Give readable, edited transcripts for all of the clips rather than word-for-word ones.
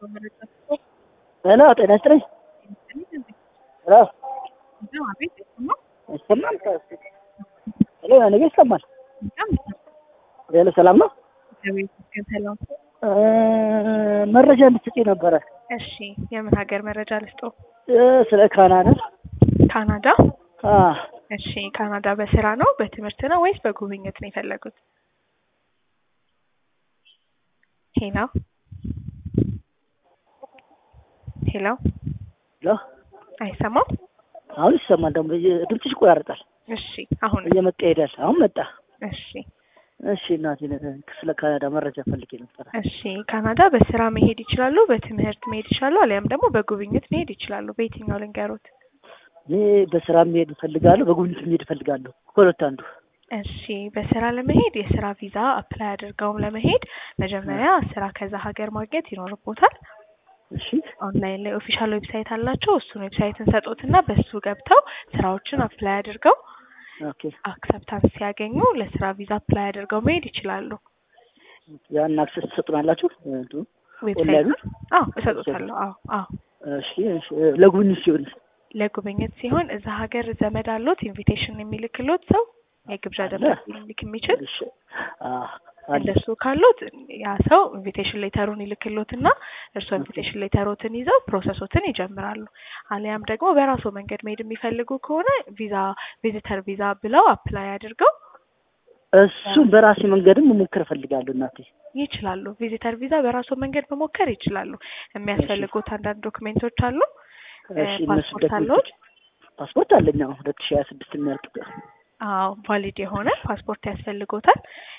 ሄሎ ጤና ይስጥልኝ። ሄሎ ይሰማል? ሄሎ ነገ ይሰማል? ሄሎ ሰላም ነው? መረጃ እንድትሰጪኝ ነበረ። እሺ የምን ሀገር መረጃ ልስጦ? ስለ ካናዳ። ካናዳ? እሺ ካናዳ በስራ ነው በትምህርት ነው ወይስ በጉብኝት ነው የፈለጉት? ሄሎ ሄሎ ሄሎ አይሰማም? አሁን ይሰማል። ደግሞ ድምፅሽ ይቆራረጣል። እሺ አሁን እየመጣ ይሄዳል። አሁን መጣ። እሺ እሺ እናቴ ስለ ካናዳ መረጃ ፈልጌ ነበር። እሺ ካናዳ በስራ መሄድ ይችላሉ፣ በትምህርት መሄድ ይችላሉ፣ አሊያም ደግሞ በጉብኝት መሄድ ይችላሉ። በየትኛው ልንገሮት? እኔ በስራ መሄድ እፈልጋለሁ፣ በጉብኝት መሄድ እፈልጋለሁ። ከሁለት አንዱ። እሺ በስራ ለመሄድ የስራ ቪዛ አፕላይ አድርገውም ለመሄድ መጀመሪያ ስራ ከዛ ሀገር ማግኘት ይኖርቦታል። እሺ ኦንላይን ላይ ኦፊሻል ዌብሳይት አላቸው። እሱን ዌብሳይትን ሰጡትና በሱ ገብተው ስራዎችን አፕላይ አድርገው ኦኬ አክሰፕታንስ ሲያገኙ ለስራ ቪዛ አፕላይ አድርገው መሄድ ይችላሉ። ያን አክሰስ ትሰጡናላችሁ? ዌብሳይት እሰጡታለሁ። አዎ። እሺ ለጉብኝት ሲሆን ለጉብኝት ሲሆን እዛ ሀገር ዘመድ አለዎት ኢንቪቴሽን የሚልክሎት ሰው የግብዣ ደብዳቤ ሊልክ የሚችል? እሺ እንደሱ ካሉት ያ ሰው ኢንቪቴሽን ሌተሩን ይልክሎትና እርሶ ኢንቪቴሽን ሌተሮትን ይዘው ፕሮሰሶትን ይጀምራሉ። አሊያም ደግሞ በራሱ መንገድ መሄድ የሚፈልጉ ከሆነ ቪዚተር ቪዛ ብለው አፕላይ አድርገው እሱን በራሴ መንገድም መሞከር እፈልጋለሁ እናቴ። ይችላሉ። ቪዚተር ቪዛ በራሱ መንገድ መሞከር ይችላሉ። የሚያስፈልጉት አንዳንድ ዶክሜንቶች አሉ። ፓስፖርት አለዎት? ፓስፖርት አለኝ። 2026 የሚያልቅ ቫሊድ የሆነ ፓስፖርት ያስፈልጎታል።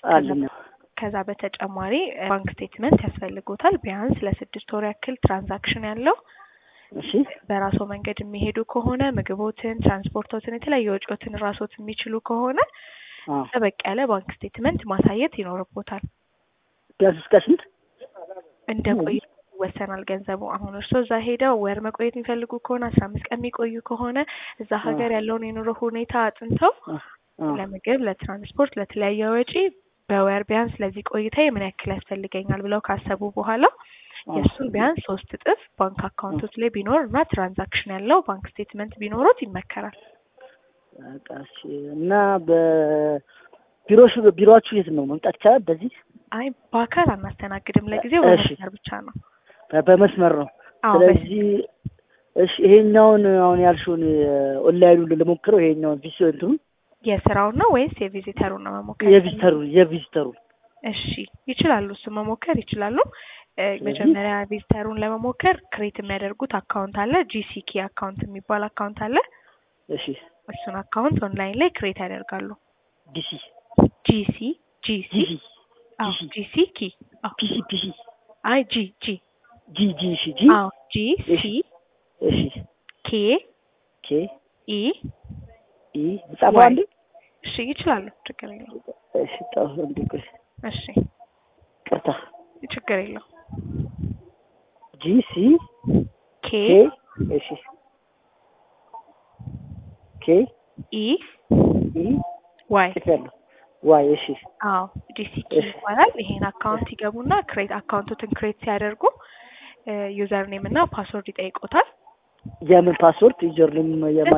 ከዛ በተጨማሪ ባንክ ስቴትመንት ያስፈልጎታል። ቢያንስ ለ6 ወር ያክል ትራንዛክሽን ያለው። እሺ በራሱ መንገድ የሚሄዱ ከሆነ ምግቦትን፣ ትራንስፖርቶትን፣ የተለያዩ ወጪዎችን ራስዎት የሚችሉ ከሆነ ጠበቅ ያለ ባንክ ስቴትመንት ማሳየት ይኖርቦታል። ቢያንስ እስከ ስንት እንደቆዩ ይወሰናል ገንዘቡ። አሁን እርሶ እዛ ሄደው ወር መቆየት የሚፈልጉ ከሆነ 15 ቀን የሚቆዩ ከሆነ እዛ ሀገር ያለውን የኑሮ ሁኔታ አጥንተው ለምግብ፣ ለትራንስፖርት፣ ለተለያየ ወጪ በወር ቢያንስ ለዚህ ቆይታዬ ምን ያክል ያስፈልገኛል ብለው ካሰቡ በኋላ የእሱን ቢያንስ 3 እጥፍ ባንክ አካውንቶች ላይ ቢኖር እና ትራንዛክሽን ያለው ባንክ ስቴትመንት ቢኖሩት ይመከራል። እሺ እና ቢሮአችሁ የት ነው? መምጣት ይቻላል በዚህ? አይ በአካል አናስተናግድም ለጊዜው፣ በመስመር ብቻ ነው። በመስመር ነው። ስለዚህ እሺ ይሄኛውን አሁን ያልሽውን ኦንላይኑን ለሞክረው። ይሄኛውን ቪዚተሩን የስራውን ነው ወይስ የቪዚተሩን ነው መሞከር? የቪዚተሩን። እሺ ይችላሉ፣ እሱ መሞከር ይችላሉ። መጀመሪያ ቪዚተሩን ለመሞከር ክሬት የሚያደርጉት አካውንት አለ። ጂሲኪ አካውንት የሚባል አካውንት አለ። እሺ እሱን አካውንት ኦንላይን ላይ ክሬት ያደርጋሉ። ጂሲኪ አይ ጂ ጻፋንዴ? እሺ ይችላሉ፣ ችግር የለውም። እሺ ጻፉ እንዴ? እሺ ቅርታ ችግር የለውም። ጂሲ ኬ እሺ ኬ ዋይ ዋይ እሺ ጂሲኪ ይባላል። ይሄን አካውንት ይገቡና አካውንቱን ክሬት ሲያደርጉ ዩዘር ኔም እና ፓስወርድ ይጠይቁታል። የምን ፓስወርድ? ዩዘር ኔም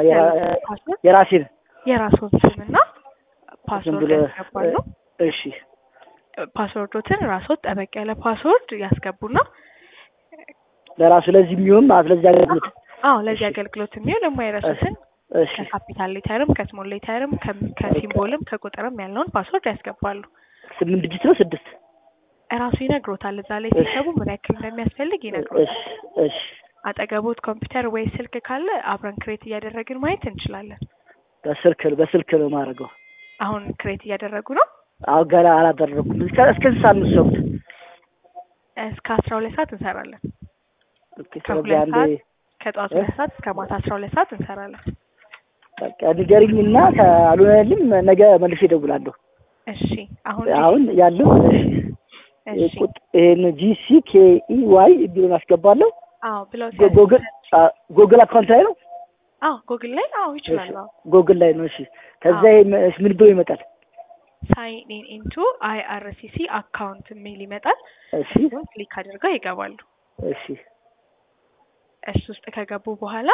የራስዎን ስምና ፓስወርድ ያስገባሉ። እሺ ፓስወርዶትን ራስዎት ጠበቅ ያለ ፓስወርድ ያስገቡና ለራሱ ለዚህ የሚሆን ለዚህ አገልግሎት ለዚህ አገልግሎት የሚሆን የማይረሱትን ከካፒታል ሌተርም ከስሞል ሌተርም ከሲምቦልም ከቁጥርም ያለውን ፓስወርድ ያስገባሉ። 8 ዲጂት ነው 6? እራሱ ይነግሮታል። እዛ ላይ ሲሰቡ ምን ያክል እንደሚያስፈልግ ይነግሮታል። እሺ አጠገቦት ኮምፒውተር ወይ ስልክ ካለ አብረን ክሬት እያደረግን ማየት እንችላለን። በስልክ ነው ማድረገው። አሁን ክሬት እያደረጉ ነው? ገና አላደረኩም። እስከ ሰዓት ነው ሰውት? እስከ 12 ሰዓት እንሰራለን። ኦኬ ከጠዋት 2 ሰዓት እስከ ማታ 12 ሰዓት እንሰራለን። በቃ ንገሪኝና ካልሆነልኝ ነገ መልሼ እደውላለሁ። እሺ አሁን ያለው እሺ ይሄን GCKEY ቢሆን አስገባለሁ። ብለው ጎግል አካውንት ላይ ነው? ጎግል ላይ ይችላል። ጎግል ላይ ነው። እሺ ከዛ ምን ብሎ ይመጣል? ሳይን ኢን ኢንቱ IRCC አካውንት የሚል ይመጣል። እሺ ክሊክ አድርገው ይገባሉ። እሺ እሱ ውስጥ ከገቡ በኋላ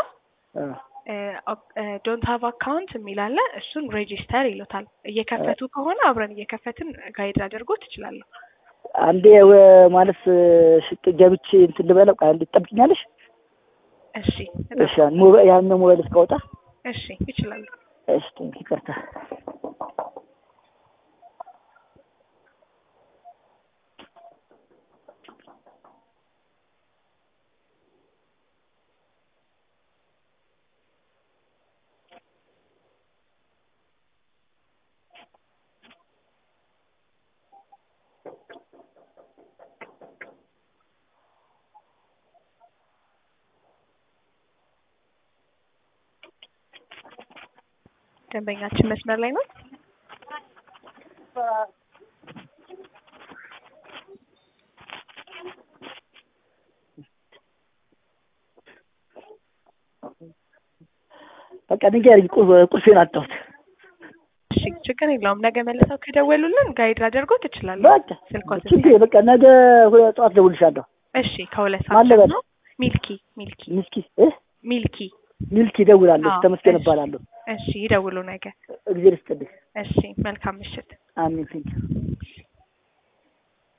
ዶንት ሃቭ አካውንት የሚል አለ። እሱን ሬጂስተር ይሉታል። እየከፈቱ ከሆነ አብረን እየከፈትን ጋይድ አድርጎት ይችላል። አንዴ ማለት ሽጥ ገብቼ እንትን ልበለው አንዴ ትጠብቂኛለሽ? እሺ እሺ ያን ሞባይል እስካወጣ እሺ ይችላል። እሺ ይቅርታ። ደንበኛችን መስመር ላይ ነው። በቃ ንገሪኝ፣ ቁልፌን አጣሁት። እሺ ችግር የለውም። ነገ መልሰው ከደወሉልን ጋይድ አድርጎት ይችላል። በቃ ችግር በቃ ነገ ጠዋት ደውልሻለሁ። እሺ ከሁለት ሰዓት ነው። ሚልኪ ደውላለሁ። ተመስገን እባላለሁ። እሺ ይደውሉ ነገ። እግዚአብሔር ይስጥልኝ። እሺ መልካም ምሽት። አሜን።